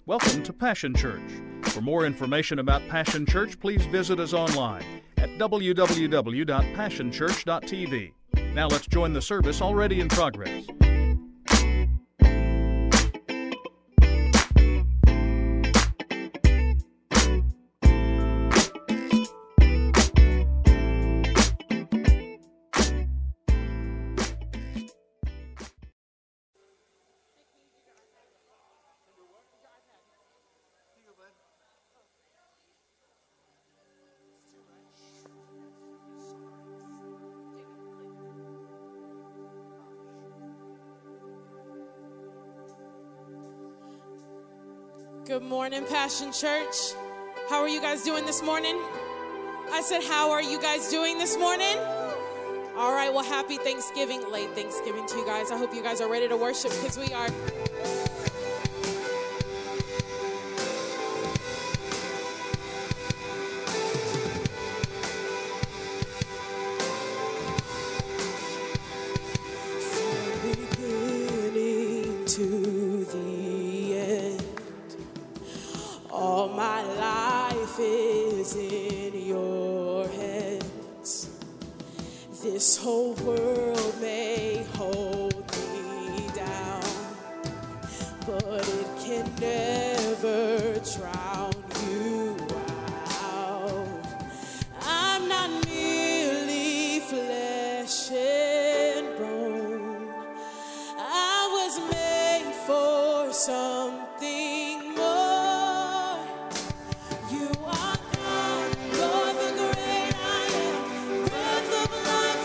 Welcome to Passion Church. For more information about Passion Church, please visit us online at www.passionchurch.tv. Now let's join the service already in progress. Good morning, Passion Church. How are you guys doing this morning? I said, how are you guys doing this morning? All right, well, happy Thanksgiving, late Thanksgiving to you guys. I hope you guys are ready to worship because we are. This whole world may hold me down, but it can never drown you out. I'm not merely flesh and bone. I was made for something more. You are God, you're the great I am, breath of life.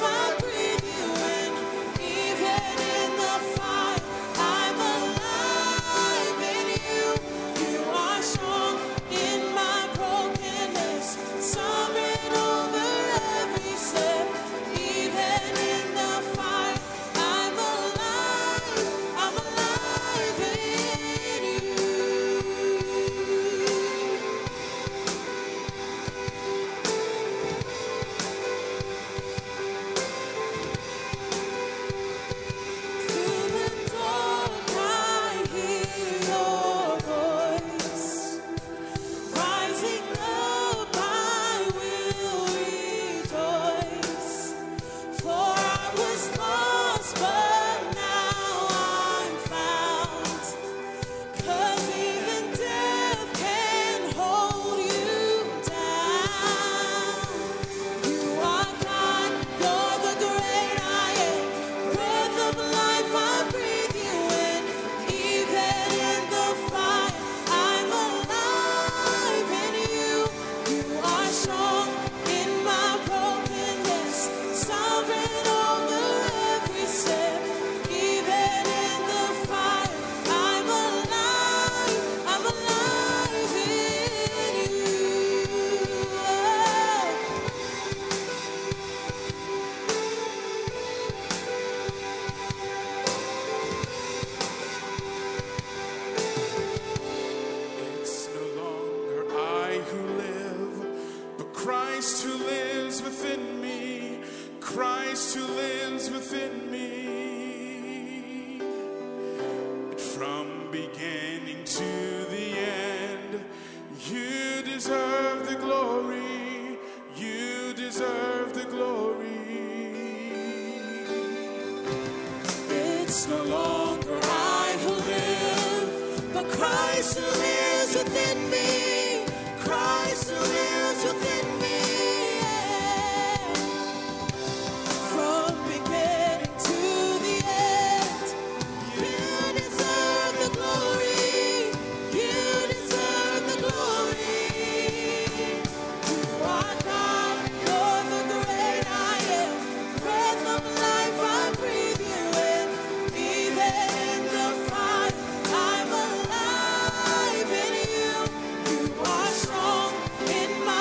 I'm alive in you. You are strong in my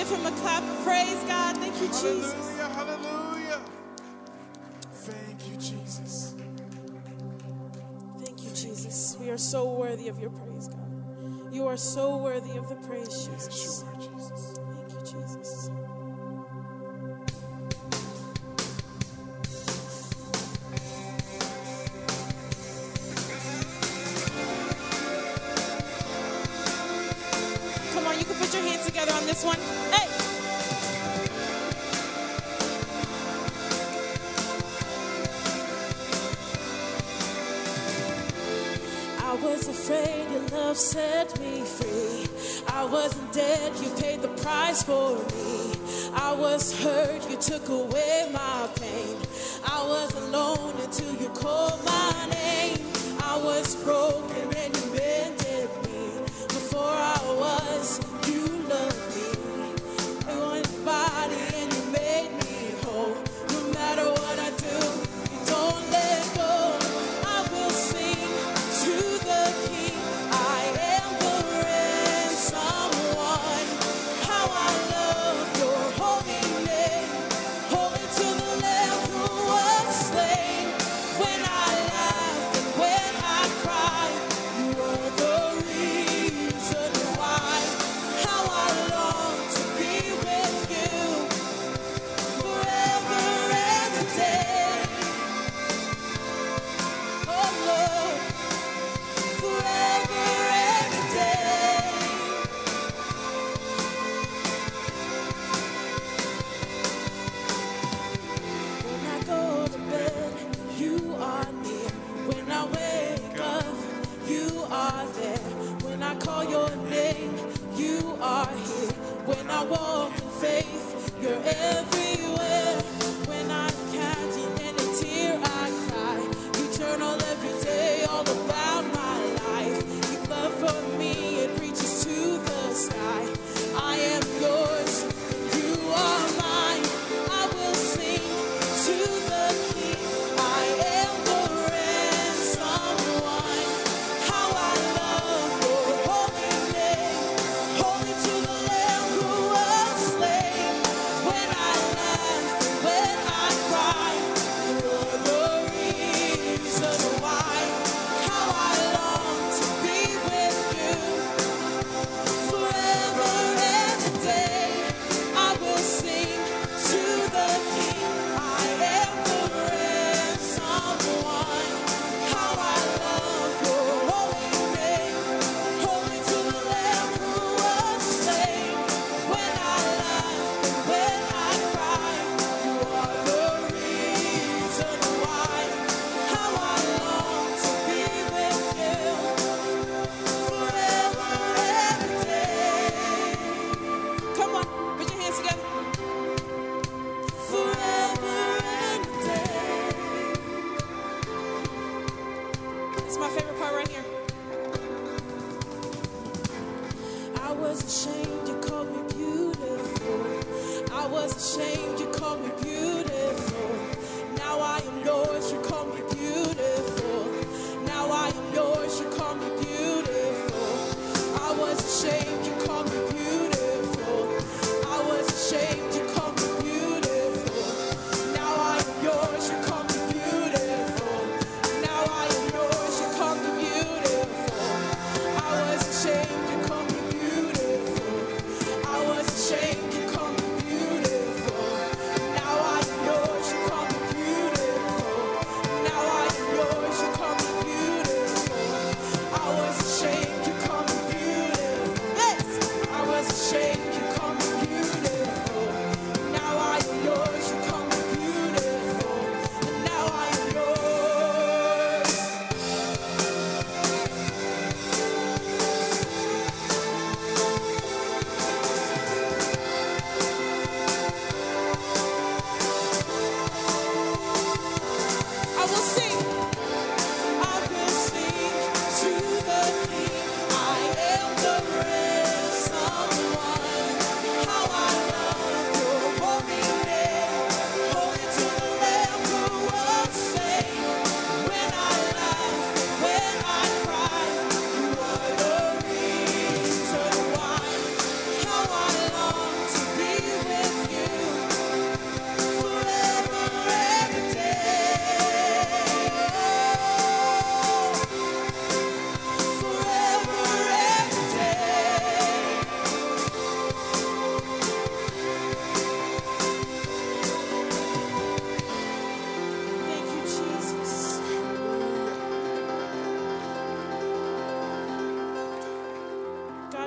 give him a clap of praise, God. Thank you, Jesus. Hallelujah, hallelujah. Thank you, Jesus. Thank you, Jesus. We are so worthy of your praise, God. You are so worthy of the praise, Jesus. Yes, you are, Jesus. Thank you, Jesus. Come on, you can put your hands together on this one. Hey! I was afraid your love set me free. I wasn't dead, you paid the price for me. I was hurt, you took away my pain. I was alone until you called my name. I was broken and you mended me. Before I was, you loved me. You wanted body and you made me whole. No matter what I do, you don't let go. I will sing to the King. I am the ransom one. How I love your holy name. Holy to the Lamb who was slain. When I laugh and when I cry, you are the reason why. How I long to be with you forever and a day. Oh Lord, forever and a day. When I go to bed, you are near. When I wake up, you are there. When I call your name, you are here. When I walk in faith, you're everywhere. When I catch in a tear, I cry. You journal every day all about my life. Your love for me, it reaches to the sky. I am yours, you are mine. I will sing to the King. I am the ransom one. How I love your holy name. Holy to the Lamb who was slain. When I laugh, when I cry, you're the reason why. How I long to be with you forever and a day. I will sing to the King. I am the ransom one. How I love your holy name. Holy to the Lamb who was slain. When I laugh and when I cry, you are the reason why. How I long to be with you forever and a day. Come on, put your hands together. Forever and a day. This is my favorite part right here. I was ashamed, you called me beautiful. I was ashamed, you called me beautiful. Now I am yours, you call me beautiful. Now I am yours, you call me beautiful. I was ashamed, you called me beautiful. I was ashamed, you called me beautiful. Now I am yours, you call me beautiful. Now I am yours, you call me beautiful. I was ashamed, you called me beautiful. I was ashamed, you called me beautiful. Now I am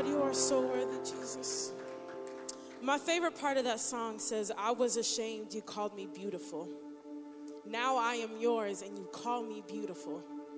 God, you are so worthy, Jesus. My favorite part of that song says, I was ashamed, you called me beautiful. Now I am yours and you call me beautiful.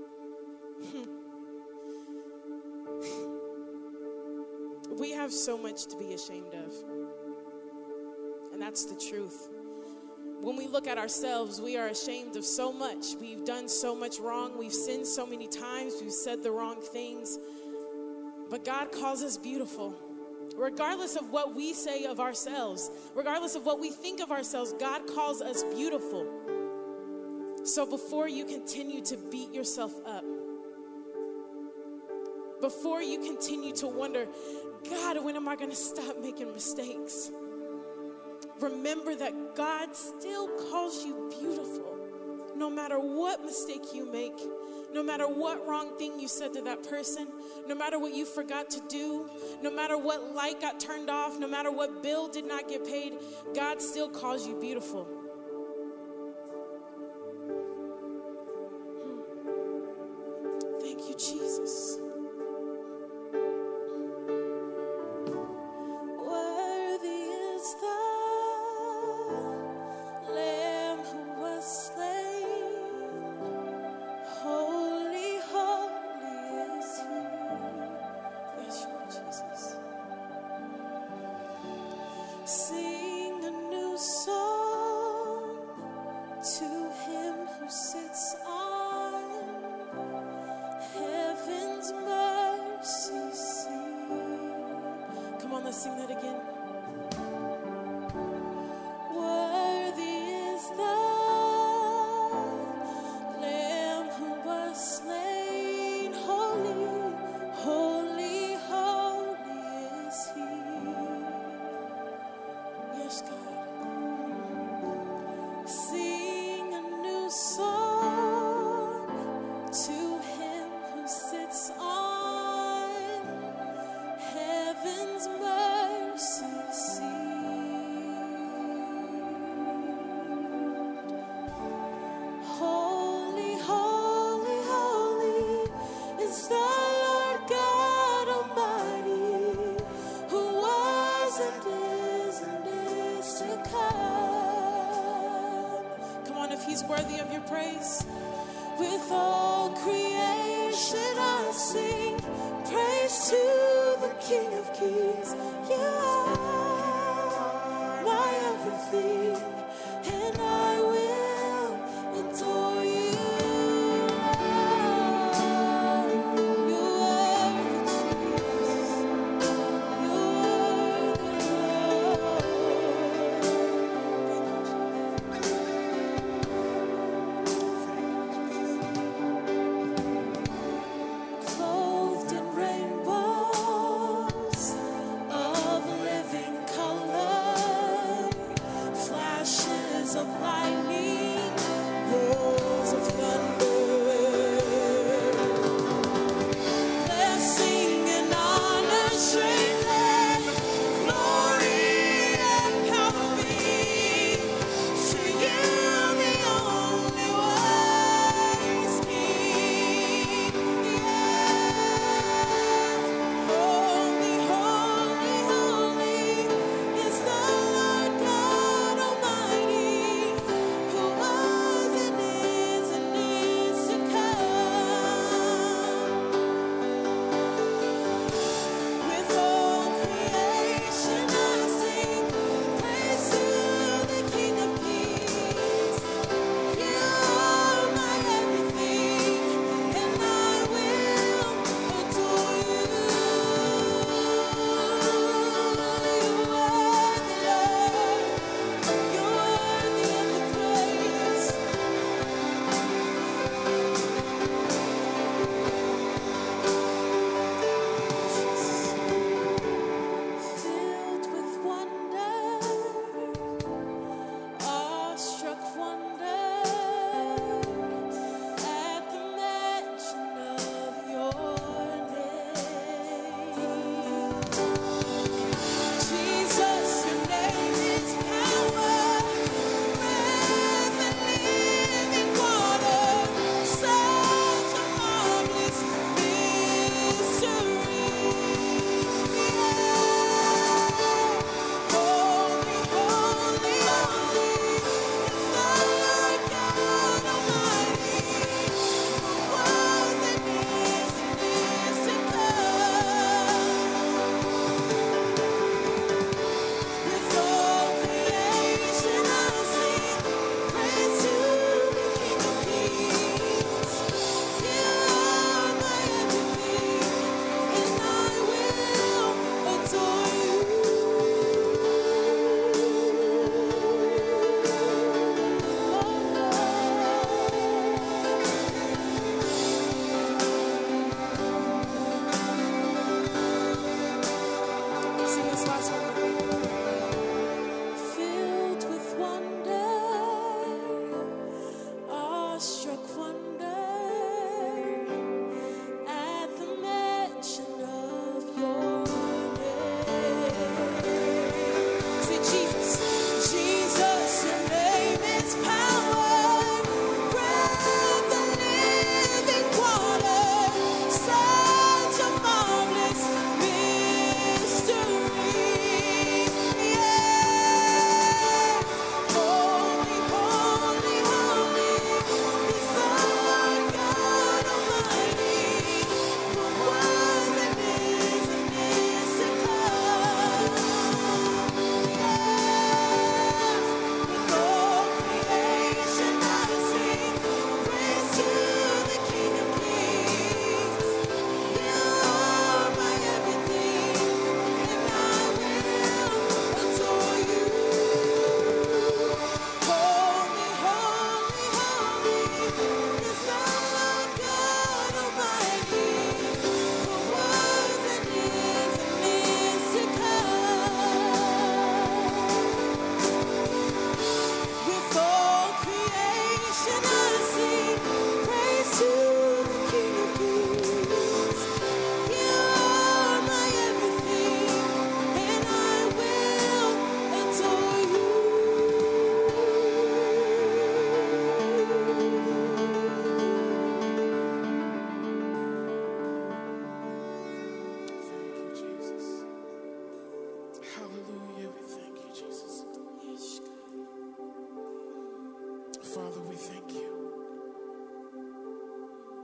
We have so much to be ashamed of. And that's the truth. When we look at ourselves, we are ashamed of so much. We've done so much wrong. We've sinned so many times. We've said the wrong things. But God calls us beautiful. Regardless of what we say of ourselves, regardless of what we think of ourselves, God calls us beautiful. So before you continue to beat yourself up, before you continue to wonder, God, when am I going to stop making mistakes? Remember that God still calls you beautiful. No matter what mistake you make, no matter what wrong thing you said to that person, no matter what you forgot to do, no matter what light got turned off, no matter what bill did not get paid, God still calls you beautiful. Thank you, Jesus. Sing that again. Worthy is the Lamb who was slain. Holy, holy, holy is He. Yes, God. Sing a new song to Him who sits on heaven's mercy seat. Holy, holy, holy is the Lord God Almighty, who was and is to come. Come on, if He's worthy of your praise. With all creation I sing praise to the King of Kings. You are my everything, and I will adore you. You are the Jesus. You are the Lord. Clothed in rainbows of living color,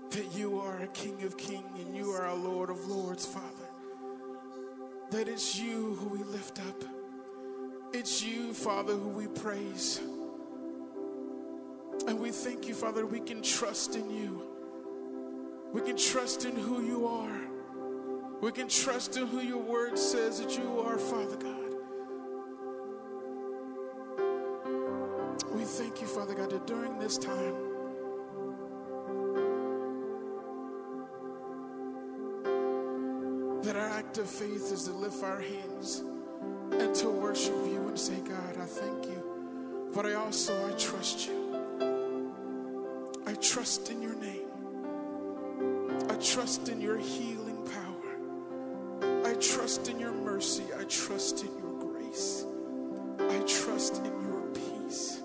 that you are a King of Kings and you are a Lord of Lords, Father. That it's you who we lift up. It's you, Father, who we praise. And we thank you, Father, we can trust in you. We can trust in who you are. We can trust in who your word says that you are, Father God. We thank you, Father God, that during this time, that our act of faith is to lift our hands and to worship you and say, God, I thank you. But I trust you. I trust in your name. I trust in your healing power. I trust in your mercy. I trust in your grace. I trust in your peace.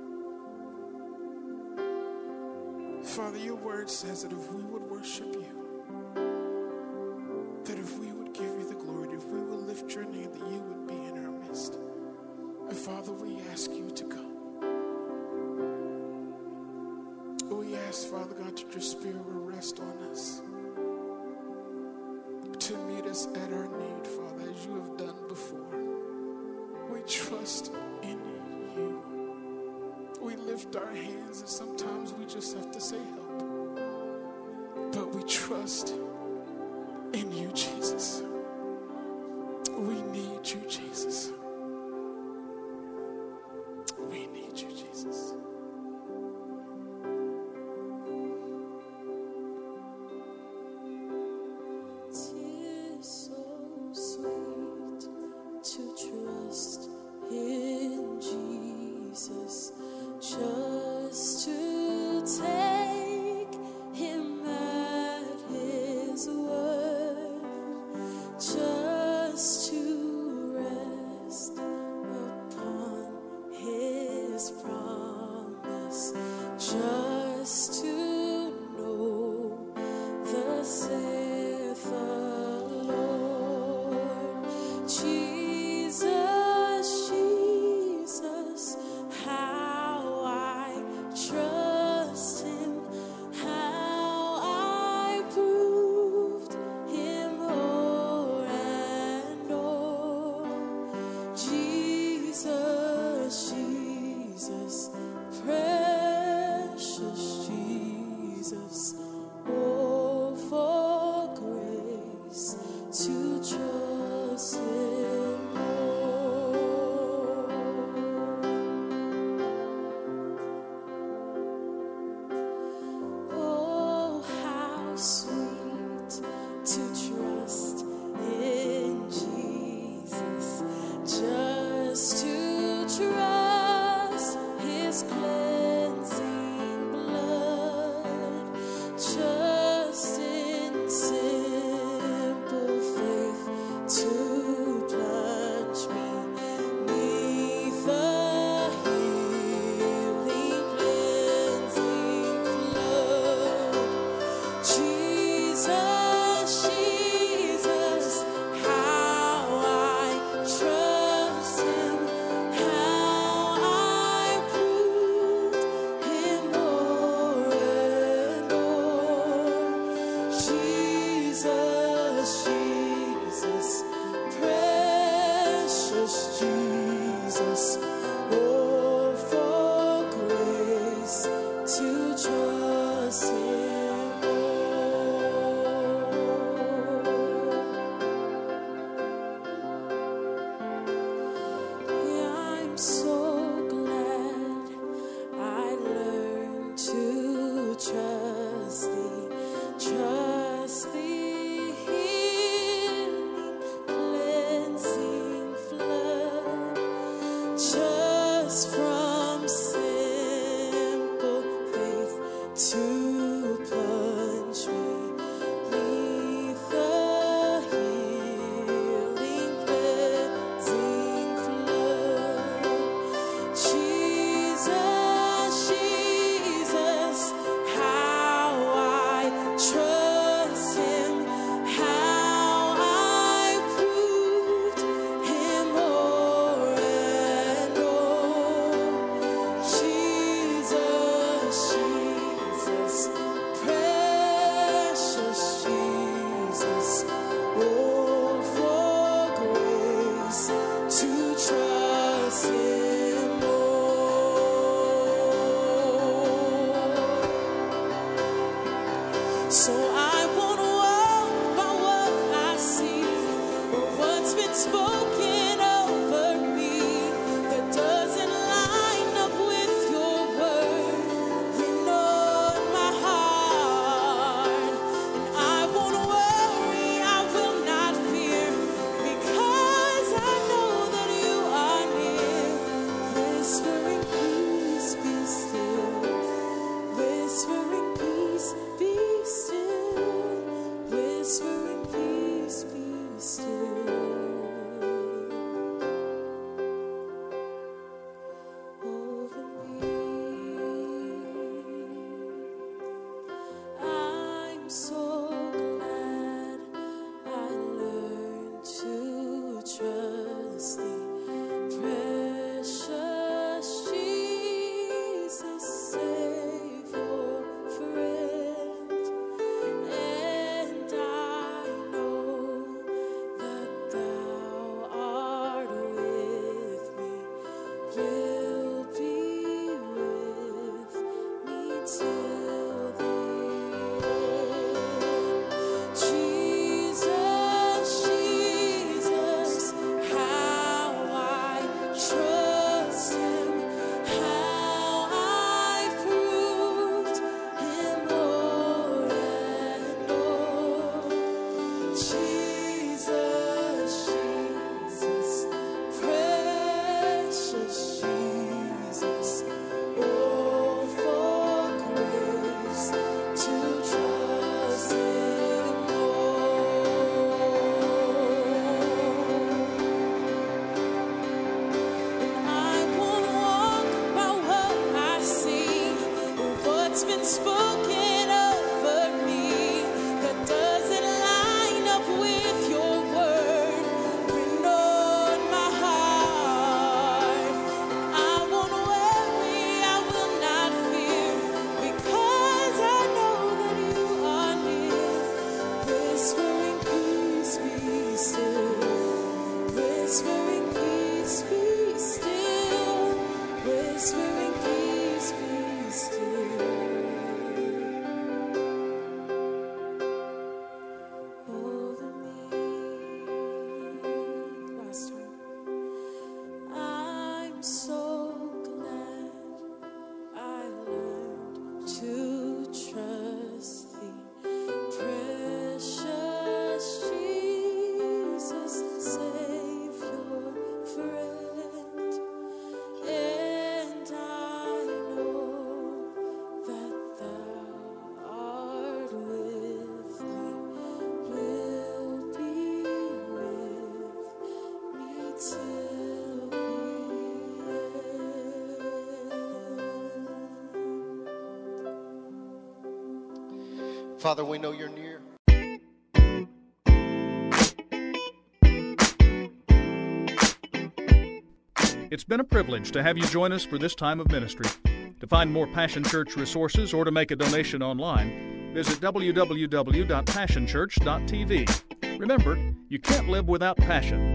Father, your word says that if we would worship you, that if we would give you the glory, if we would lift your name, that you would be in our midst. And Father, we ask you to come. We ask, Father God, that your spirit will rest on us, to meet us at our need, Father, as you have done before. We trust in you. We lift our hands, and sometimes we just have to say help. But we trust in you, Jesus. We need you, Jesus. We need you, Jesus. Tis so sweet to trust in Jesus, just to take him at his word, just to rest upon his promise, just to know thus saith the Lord. Jesus, Jesus, how I trust him, how I proved him o'er and o'er. Jesus, Jesus, precious Jesus, oh, for grace to trust him more. Oh, how sweet to trust in Jesus, just to trust his cleansing blood, just in simple faith to plunge me 'neath the healing cleansing flood. Jesus, Jesus, how I trust him, how I proved him o'er and o'er. Jesus, Jesus, precious Jesus, oh, for grace to trust him more. I'm so glad I learned to trust thee, healing So I won't walk by what I see or what's been spoken over me that doesn't line up with your word. You know my heart, and I won't worry, I will not fear, because I know that you are near. Whispering peace, be still. Whispering peace, be still. Whispering peace, be still. Over me, I'm so glad I learned to trust thee, precious Jesus, Savior, friend. And I know that thou art with me, will be with me till the end. Jesus, Jesus, how I trust him, how I proved him more and more. Jesus, Jesus, precious Jesus, oh, for grace to trust him more. And I won't walk by what I see or what's been spoken over me that doesn't line up with your word written on my heart. And I won't worry, I will not fear, because I know that you are near. Whispering peace, be still. Whispering peace, be still. Whispering peace, be still. Over me. Last time. I'm so glad I learned to trust thee, precious Jesus, Savior, friend. And I know that thou art with me, will be with me till the end. Father, we know you're near. It's been a privilege to have you join us for this time of ministry. To find more Passion Church resources or to make a donation online, visit www.passionchurch.tv. Remember, you can't live without passion.